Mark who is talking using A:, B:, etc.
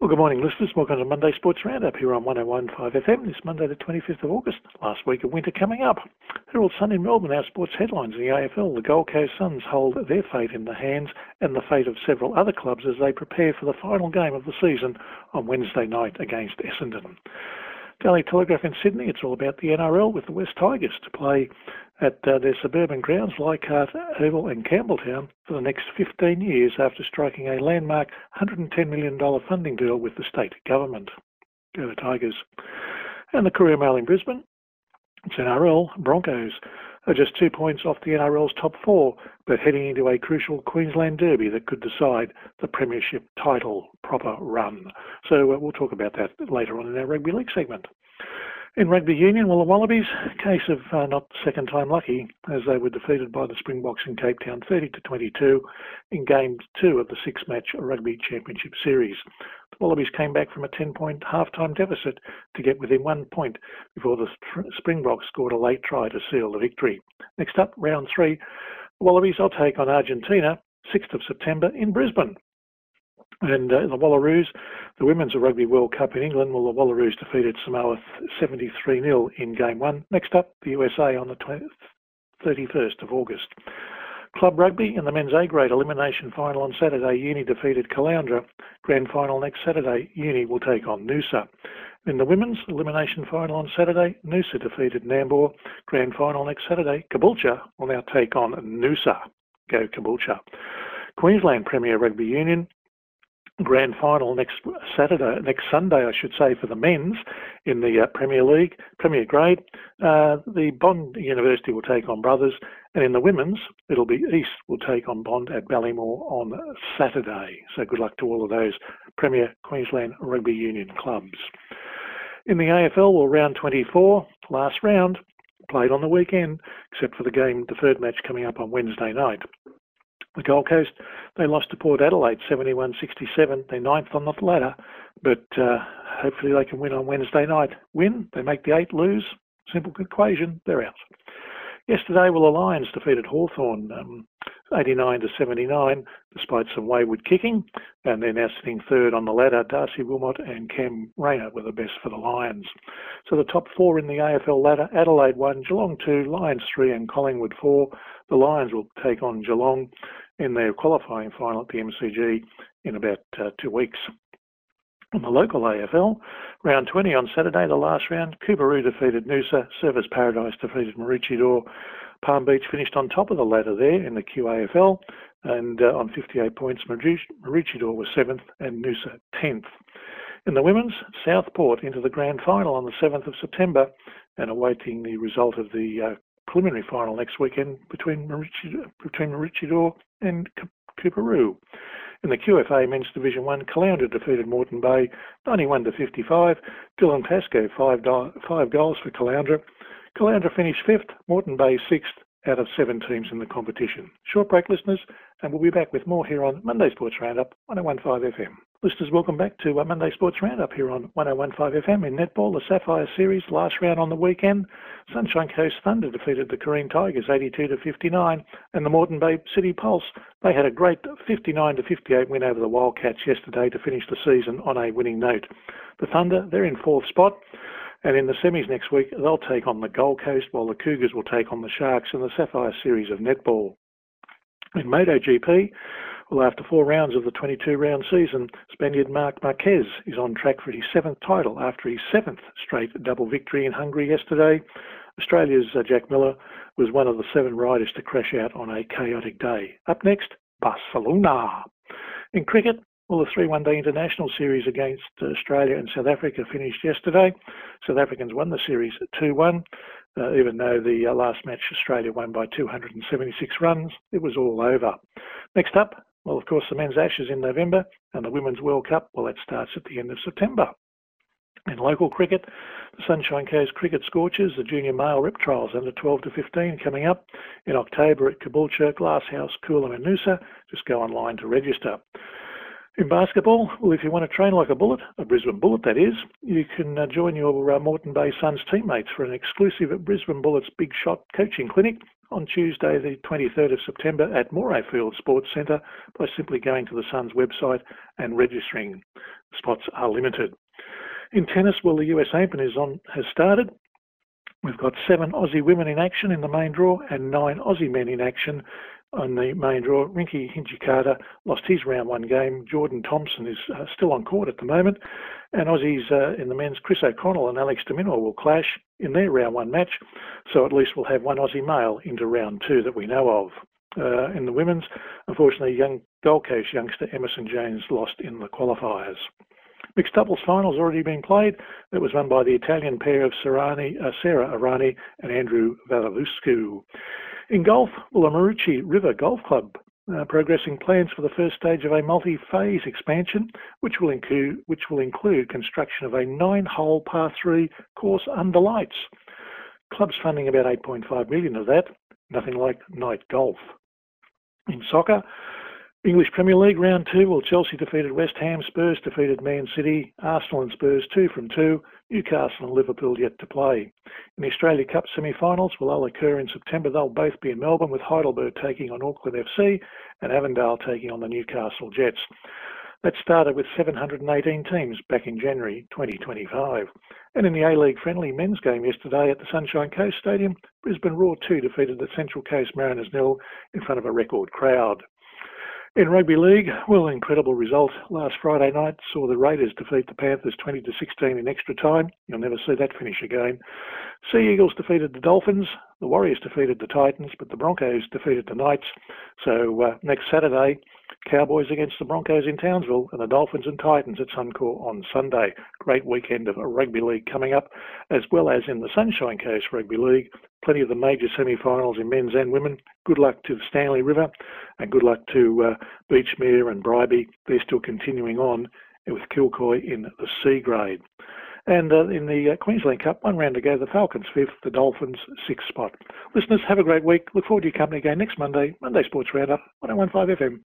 A: Well, good morning, listeners. Welcome to Monday Sports Roundup here on 101.5 FM this Monday, the 25th of August. Last week of winter coming up. Herald Sun in Melbourne, our sports headlines in the AFL. The Gold Coast Suns hold their fate in the hands and the fate of several other clubs as they prepare for the final game of the season on Wednesday night against Essendon. Daily Telegraph in Sydney, it's all about the NRL with the West Tigers to play at their suburban grounds, Leichhardt Oval and Campbelltown, for the next 15 years after striking a landmark $110 million funding deal with the state government. Go the Tigers. And the Courier Mail in Brisbane, it's NRL. Broncos are just 2 points off the NRL's top four, but heading into a crucial Queensland derby that could decide the premiership title proper run. So we'll talk about that later on in our rugby league segment. In rugby union, well, the Wallabies, case of not second time lucky, as they were defeated by the Springboks in Cape Town 30-22 in Game 2 of the six-match Rugby Championship Series. The Wallabies came back from a 10-point half-time deficit to get within 1 point before the Springboks scored a late try to seal the victory. Next up, round 3, the Wallabies will take on Argentina, 6th of September in Brisbane. And the Wallaroos, the Women's Rugby World Cup in England, well, the Wallaroos defeated Samoa 73-0 in Game 1. Next up, the USA on the 31st of August. Club Rugby in the men's A-grade elimination final on Saturday, Uni defeated Caloundra. Grand final next Saturday, Uni will take on Noosa. In the women's elimination final on Saturday, Noosa defeated Nambour. Grand final next Saturday, Caboolture will now take on Noosa. Go Caboolture. Queensland Premier Rugby Union. Grand final next Sunday, I should say, for the men's in the Premier League, Premier Grade. The Bond University will take on Brothers, and in the women's, it'll be East will take on Bond at Ballymore on Saturday. So good luck to all of those Premier Queensland Rugby Union clubs. In the AFL, well, round 24, last round, played on the weekend, except for the game deferred match coming up on Wednesday night. The Gold Coast, they lost to Port Adelaide 71-67. They're ninth on the ladder, but hopefully they can win on Wednesday night. Win, they make the 8, lose. Simple equation, they're out. Yesterday, well, the Lions defeated Hawthorn 89-79, despite some wayward kicking, and they're now sitting third on the ladder. Darcy Wilmot and Cam Rayner were the best for the Lions. So the top 4 in the AFL ladder: Adelaide 1, Geelong 2, Lions 3, and Collingwood 4. The Lions will take on Geelong in their qualifying final at the MCG in about 2 weeks. On the local AFL, round 20 on Saturday, the last round, Coorparoo defeated Noosa, Service Paradise defeated Maroochydore. Palm Beach finished on top of the ladder there in the QAFL, and on 58 points, Maroochydore was 7th and Noosa 10th. In the women's, Southport into the grand final on the 7th of September, and awaiting the result of the preliminary final next weekend between Maroochydore and Coorparoo. In the QFA Men's Division 1, Caloundra defeated Moreton Bay 91-55. Dylan Pascoe, 5 goals for Caloundra. Caloundra finished 5th, Moreton Bay 6th out of 7 teams in the competition. Short break, listeners, and we'll be back with more here on Monday Sports Roundup, 101.5 FM. Listeners, welcome back to Monday Sports Roundup here on 101.5 FM. In netball, the Sapphire Series, last round on the weekend, Sunshine Coast Thunder defeated the Kareem Tigers 82-59, and the Moreton Bay City Pulse, they had a great 59-58 win over the Wildcats yesterday to finish the season on a winning note. The Thunder, they're in 4th spot, and in the semis next week, they'll take on the Gold Coast, while the Cougars will take on the Sharks in the Sapphire Series of netball. In MotoGP, well, after 4 rounds of the 22-round season, Spaniard Marc Marquez is on track for his 7th title after his 7th straight double victory in Hungary yesterday. Australia's Jack Miller was one of the 7 riders to crash out on a chaotic day. Up next, Barcelona. In cricket, well, the 3 one-day international series against Australia and South Africa finished yesterday. South Africans won the series 2-1. Even though the last match Australia won by 276 runs, it was all over. Next up, well, of course, the men's Ashes in November, and the Women's World Cup, well, that starts at the end of September. In local cricket, the Sunshine Coast Cricket Scorchers, the junior male rep trials under 12-15 coming up in October at Caboolture, Glasshouse, Coolum and Noosa. Just go online to register. In basketball, well, if you want to train like a Bullet, a Brisbane Bullet that is, you can join your Moreton Bay Suns teammates for an exclusive Brisbane Bullets Big Shot coaching clinic on Tuesday the 23rd of September at Morayfield Sports Centre by simply going to the Suns website and registering. spots are limited. In tennis, well, the US Open has started. We've got 7 Aussie women in action in the main draw and 9 Aussie men in action on the main draw. Rinky Hijikata lost his round 1 game. Jordan Thompson is still on court at the moment. And Aussies in the men's, Chris O'Connell and Alex de Minaur will clash in their round 1 match. So at least we'll have 1 Aussie male into round 2 that we know of. In the women's, unfortunately, young Gold Coast youngster Emerson Jones lost in the qualifiers. Mixed doubles finals already been played. It was won by the Italian pair of Sarah Errani and Andrew Valeluscu. In golf, well, the Maroochy River Golf Club progressing plans for the first stage of a multi-phase expansion, which will include construction of a 9-hole par 3 course under lights. Club's funding about $8.5 million of that. Nothing like night golf. In soccer, English Premier League round 2, well, Chelsea defeated West Ham, Spurs defeated Man City, Arsenal and Spurs 2 from 2, Newcastle and Liverpool yet to play. In the Australia Cup semi-finals, will all occur in September. They'll both be in Melbourne, with Heidelberg taking on Auckland FC and Avondale taking on the Newcastle Jets. That started with 718 teams back in January 2025. And in the A-League friendly men's game yesterday at the Sunshine Coast Stadium, Brisbane Roar 2 defeated the Central Coast Mariners 0 in front of a record crowd. In rugby league, well, incredible result last Friday night saw the Raiders defeat the Panthers 20-16 in extra time. You'll never see that finish again. Sea Eagles defeated the Dolphins, the Warriors defeated the Titans, but the Broncos defeated the Knights. So next Saturday, Cowboys against the Broncos in Townsville and the Dolphins and Titans at Suncorp on Sunday. Great weekend of rugby league coming up, as well as in the Sunshine Coast Rugby League. Plenty of the major semi-finals in men's and women. Good luck to the Stanley River and good luck to Beachmere and Bribie. They're still continuing on with Kilcoy in the C grade. And in the Queensland Cup, 1 round to go, the Falcons 5th, the Dolphins 6th spot. Listeners, have a great week. Look forward to your company again next Monday, Monday Sports Roundup, 101.5 FM.